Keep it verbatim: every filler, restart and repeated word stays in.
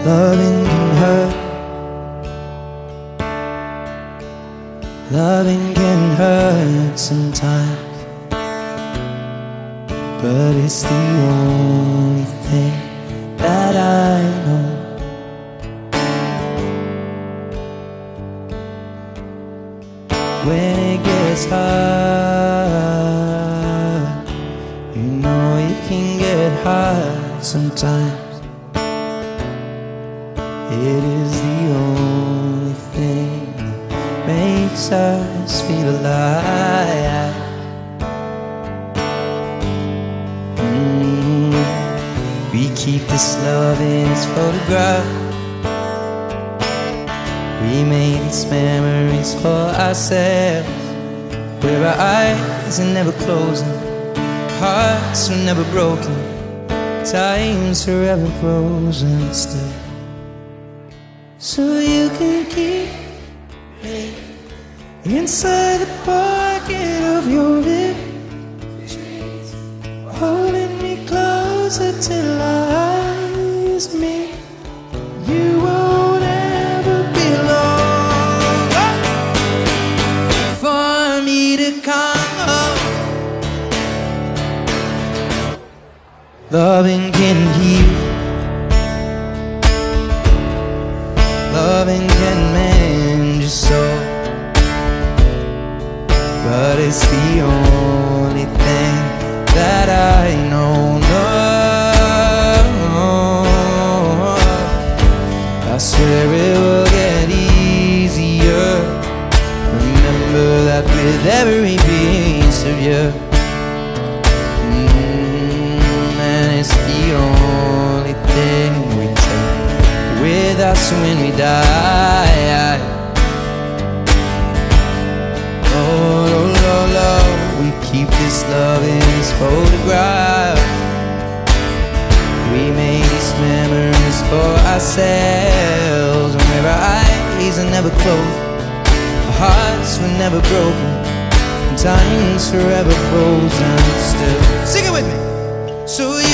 Loving can hurt. Loving can hurt sometimes, but it's the only thing that I know. When it gets hard, you know it can get hard sometimes. It is the only thing that makes us feel alive. mm. We keep this love in its photograph. We made these memories for ourselves, where our eyes are never closing, hearts were never broken, time's forever frozen still. So you can keep me inside the pocket of your lip, holding me closer till our eyes meet. You won't ever be alone for me to come home. Loving can heal. Loving can mend your soul, but it's the only thing that I know. No, I swear it will get easier. Remember that with every piece of you, mm, and it's the only thing we take with us when we die. Oh, oh, oh, oh, we keep this love in this photograph. We made these memories for ourselves, and where our eyes are never closed, our hearts were never broken, and time's forever frozen still. Sing it with me. So you